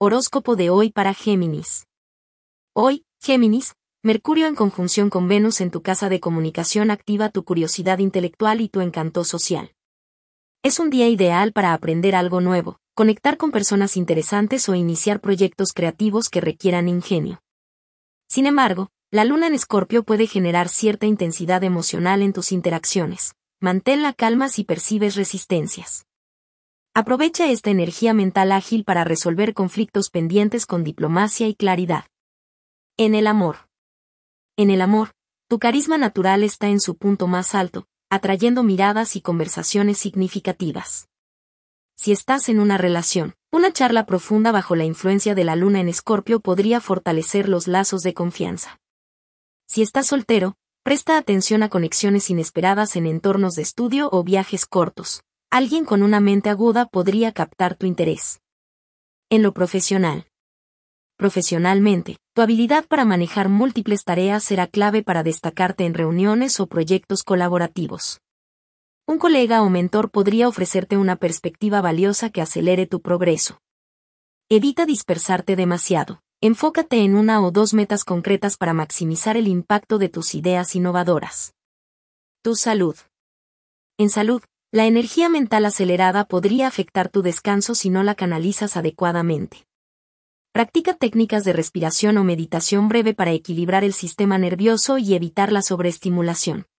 Horóscopo de hoy para Géminis. Hoy, Géminis, Mercurio en conjunción con Venus en tu casa de comunicación activa tu curiosidad intelectual y tu encanto social. Es un día ideal para aprender algo nuevo, conectar con personas interesantes o iniciar proyectos creativos que requieran ingenio. Sin embargo, la luna en Escorpio puede generar cierta intensidad emocional en tus interacciones. Manténla calma si percibes resistencias. Aprovecha esta energía mental ágil para resolver conflictos pendientes con diplomacia y claridad. En el amor. En el amor, tu carisma natural está en su punto más alto, atrayendo miradas y conversaciones significativas. Si estás en una relación, una charla profunda bajo la influencia de la luna en Escorpio podría fortalecer los lazos de confianza. Si estás soltero, presta atención a conexiones inesperadas en entornos de estudio o viajes cortos. Alguien con una mente aguda podría captar tu interés. En lo profesional. Profesionalmente, tu habilidad para manejar múltiples tareas será clave para destacarte en reuniones o proyectos colaborativos. Un colega o mentor podría ofrecerte una perspectiva valiosa que acelere tu progreso. Evita dispersarte demasiado. Enfócate en una o dos metas concretas para maximizar el impacto de tus ideas innovadoras. Tu salud. En salud, la energía mental acelerada podría afectar tu descanso si no la canalizas adecuadamente. Practica técnicas de respiración o meditación breve para equilibrar el sistema nervioso y evitar la sobreestimulación.